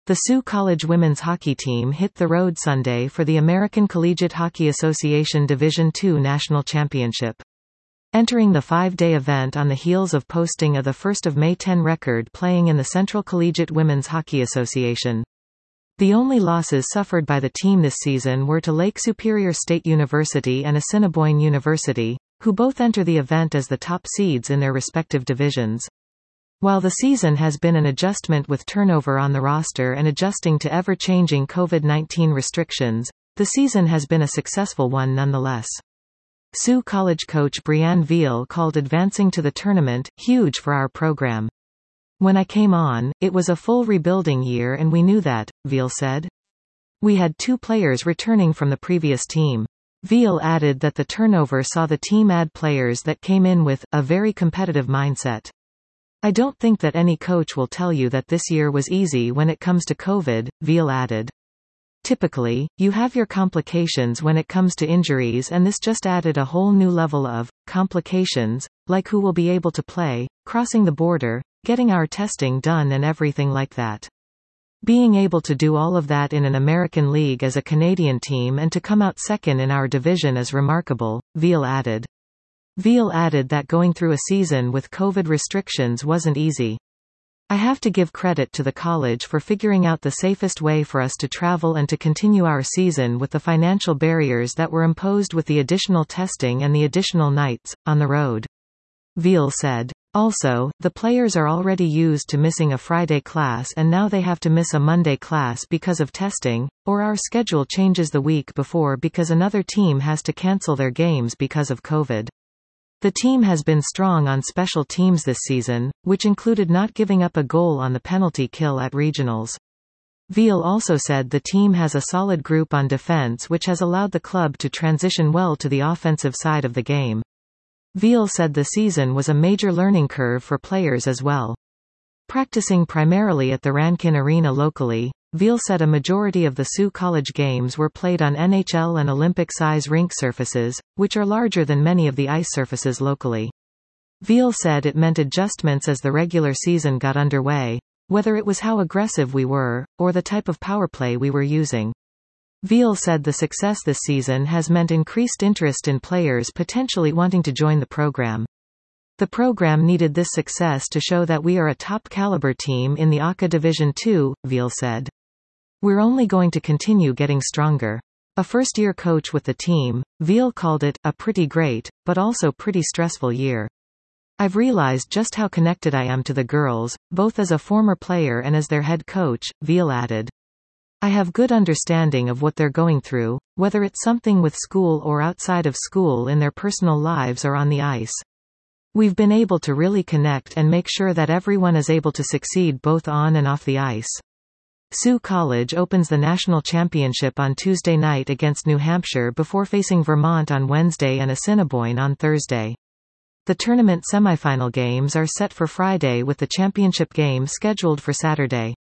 The Sioux College women's hockey team hit the road Sunday for the American Collegiate Hockey Association Division II National Championship. Entering the 5-day event on the heels of posting a the 1st of May 10 record playing in the Central Collegiate Women's Hockey Association. The only losses suffered by the team this season were to Lake Superior State University and Assiniboine University, who both enter the event as the top seeds in their respective divisions. While the season has been an adjustment with turnover on the roster and adjusting to ever-changing COVID-19 restrictions, the season has been a successful one nonetheless. Sioux College coach Brianne Veal called advancing to the tournament huge for our program. When I came on, it was a full rebuilding year and we knew that, Veal said. We had 2 players returning from the previous team. Veal added that the turnover saw the team add players that came in with a very competitive mindset. I don't think that any coach will tell you that this year was easy when it comes to COVID, Veal added. Typically, you have your complications when it comes to injuries, and this just added a whole new level of complications, like who will be able to play, crossing the border, getting our testing done and everything like that. Being able to do all of that in an American league as a Canadian team and to come out second in our division is remarkable, Veal added. Veal added that going through a season with COVID restrictions wasn't easy. I have to give credit to the college for figuring out the safest way for us to travel and to continue our season with the financial barriers that were imposed with the additional testing and the additional nights on the road. Veal said. Also, the players are already used to missing a Friday class and now they have to miss a Monday class because of testing, or our schedule changes the week before because another team has to cancel their games because of COVID. The team has been strong on special teams this season, which included not giving up a goal on the penalty kill at regionals. Veal also said the team has a solid group on defense which has allowed the club to transition well to the offensive side of the game. Veal said the season was a major learning curve for players as well. Practicing primarily at the Rankin Arena locally, Veal said a majority of the Sioux College games were played on NHL and Olympic-size rink surfaces, which are larger than many of the ice surfaces locally. Veal said it meant adjustments as the regular season got underway, whether it was how aggressive we were, or the type of power play we were using. Veal said the success this season has meant increased interest in players potentially wanting to join the program. The program needed this success to show that we are a top-caliber team in the ACA Division II, Veal said. We're only going to continue getting stronger. A first-year coach with the team, Veal called it a pretty great, but also pretty stressful year. I've realized just how connected I am to the girls, both as a former player and as their head coach, Veal added. I have good understanding of what they're going through, whether it's something with school or outside of school in their personal lives or on the ice. We've been able to really connect and make sure that everyone is able to succeed both on and off the ice. Sioux College opens the national championship on Tuesday night against New Hampshire before facing Vermont on Wednesday and Assiniboine on Thursday. The tournament semifinal games are set for Friday with the championship game scheduled for Saturday.